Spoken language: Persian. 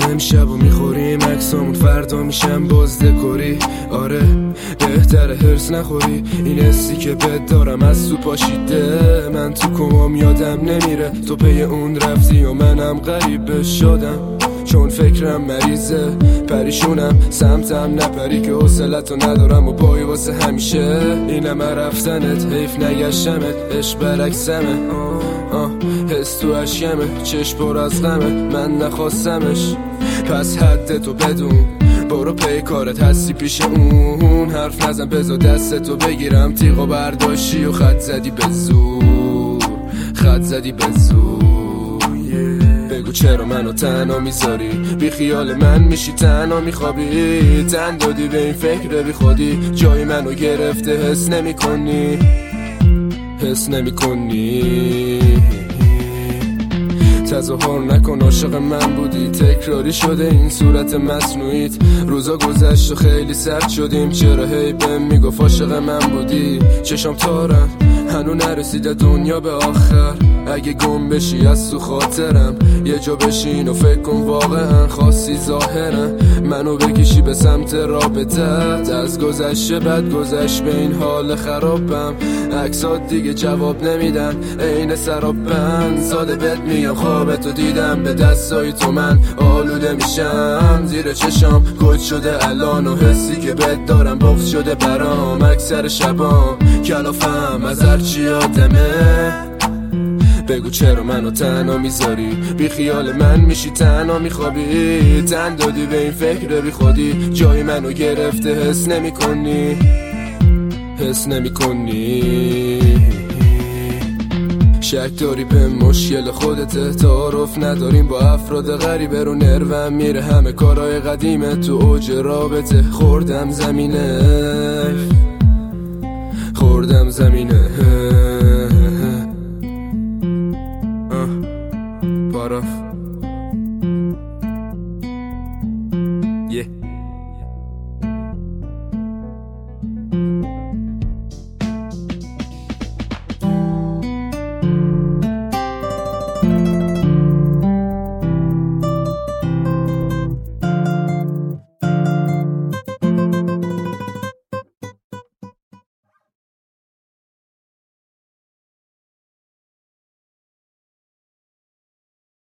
امشب و میخوریم عکسامون فردا میشم باز دکوری. آره بهتره هرس نخوری، این حسی که بد دارم از تو پاشیده. من تو کمام یادم نمیره تو پی اون رفتی و منم غریبه شدم، چون فکرم مریضه پریشونم سمتم نپری که حوصلتو ندارم و پای واسه همیشه. اینم رفتنت حیف نگشتمت عشق برعکسمه. حس تو اشکمه چشم پر از غمه من نخواستمش، پس حدتو بدون برو پی کارت هستی پیش اون. حرف نزن بذار دستتو بگیرم تیغو برداشتی و خط زدی به زور، خط زدی به زور. بگو چرا منو تنها میذاری، بی خیال من میشی تنها میخوابی. تن دادی به این فکر بی خودی، جای منو گرفته حس نمی کنی، حس نمی کنی. تظاهر نکن عاشق من بودی، تکراری شده این صورت مصنوعیت. روزا گذشت و خیلی سرد شدیم، چرا هی بهم میگفت عاشق من بودی. چشام تارم هنو نرسیده دنیا به آخر، اگه گم بشی از تو خاطرم یه جا بشین و فکر کن واقعا خواستی ظاهرم منو بکشی به سمت رابطت. از گذشته بد گذشت به این حال خرابم، عکسات دیگه جواب نمیدن عین سرابن. ساده بهت میگم خوابتو دیدم به دستای تو من آلوده میشم. زیر چشام گل شده الان و حسی که بهت دارم بغض شده برام. اکثر شبام کلافم از هرچی آدمه. بگو چرا منو تنها میذاری، بی خیال من میشی تنها میخوابی. تن دادی به این فکر بی خودی، جای منو گرفته حس نمی کنی، حس نمی کنی. شک داری به مشکل خودته، تعارف نداریم با افراد غریبه. رو نروم میره همه کارهای قدیمه، تو اوج رابطه خوردم زمینه، خوردم زمینه. پاراف